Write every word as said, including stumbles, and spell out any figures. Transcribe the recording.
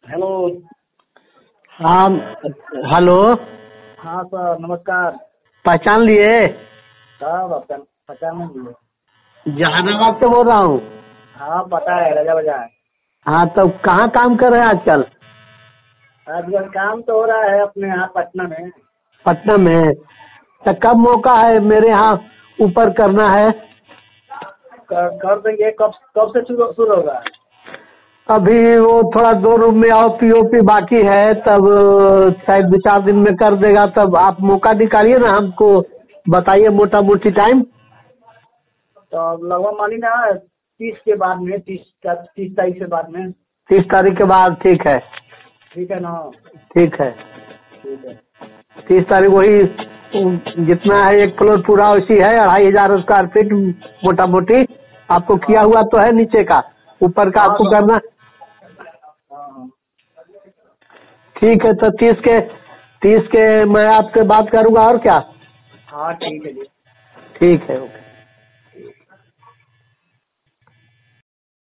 Hello. हाँ। Hello. हाँ sir, नमस्कार। पहचान लिए? हाँ पहचान पहचान नहीं लिए। जहानाबाद से बोल रहा हूँ। हाँ पता है, राजा बाजार। हाँ, तो कहाँ काम कर रहे हैं आजकल? आजकल काम तो हो रहा है अपने यहाँ पटना में। पटना में? तो कब मौका है मेरे यहाँ ऊपर करना है? कर, कर देंगे। कब कब से शुरू शुरू होगा? अभी वो थोड़ा दो रूम में और पीओपी बाकी है, तब शायद दो चार दिन में कर देगा। तब आप मौका निकालिए ना, हमको बताइए मोटा मोटी टाइम। तो लगभग मानी ना, तीस के बाद में, तीस तीस तारीख से बाद में। तीस तारीख के बाद? ठीक है। ठीक है ना? ठीक है। ठीक है। तीस तारीख वही जितना है, एक फ्लोर पूरा उसी है, अढ़ाई हजार स्क्वायर फीट मोटा मोटी। आपको किया हुआ तो है नीचे का, ऊपर का हाँ आपको तो करना। हाँ हाँ। ठीक है, तो तीस के तीस के मैं आपसे बात करूंगा, और क्या। हाँ ठीक है जी। ठीक है, ओके।